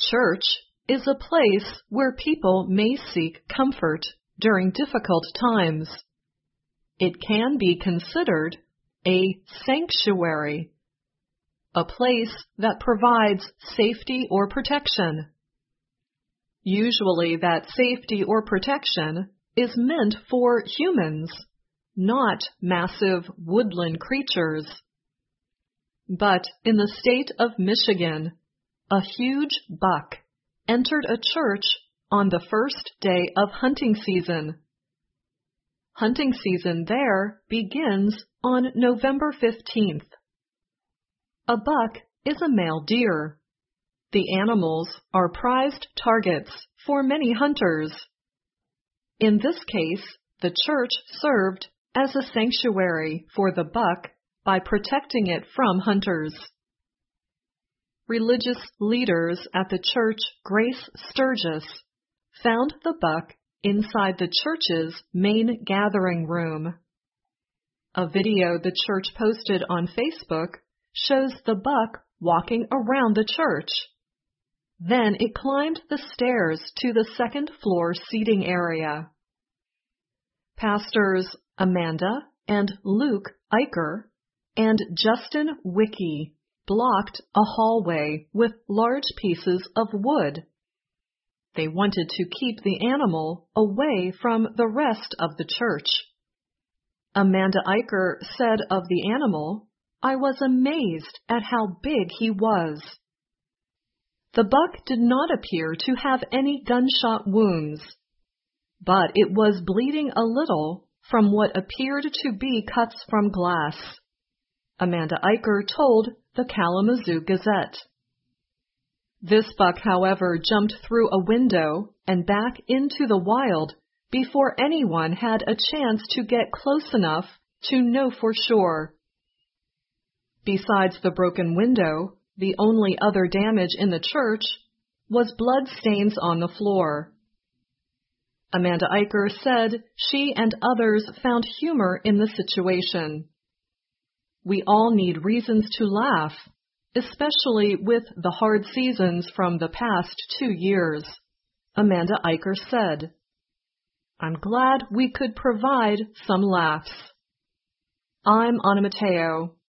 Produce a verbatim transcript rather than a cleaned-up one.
church is a place where people may seek comfort during difficult times. It can be considered a sanctuary, a place that provides safety or protection. Usually that safety or protection is meant for humans, not massive woodland creatures. But in the state of Michigan, a huge buck entered a church on the first day of hunting season. Hunting season there begins on November fifteenth. A buck is a male deer. The animals are prized targets for many hunters. In this case, the church served as a sanctuary for the buck by protecting it from hunters. Religious leaders at the church Grace Sturgis found the buck inside the church's main gathering room. A video the church posted on Facebook shows the buck walking around the church. Then it climbed the stairs to the second floor seating area. Pastors Amanda and Luke Eicher and Justin Wicke blocked a hallway with large pieces of wood. They wanted to keep the animal away from the rest of the church. Amanda Eicher said of the animal, "I was amazed at how big he was." The buck did not appear to have any gunshot wounds, but it was bleeding a little from what appeared to be cuts from glass, Amanda Eicher told the Kalamazoo Gazette. This buck, however, jumped through a window and back into the wild before anyone had a chance to get close enough to know for sure. Besides the broken window, the only other damage in the church was blood stains on the floor. Amanda Eicher said she and others found humor in the situation. "We all need reasons to laugh, especially with the hard seasons from the past two years, Amanda Eicher said. "I'm glad we could provide some laughs." I'm Anna Matteo.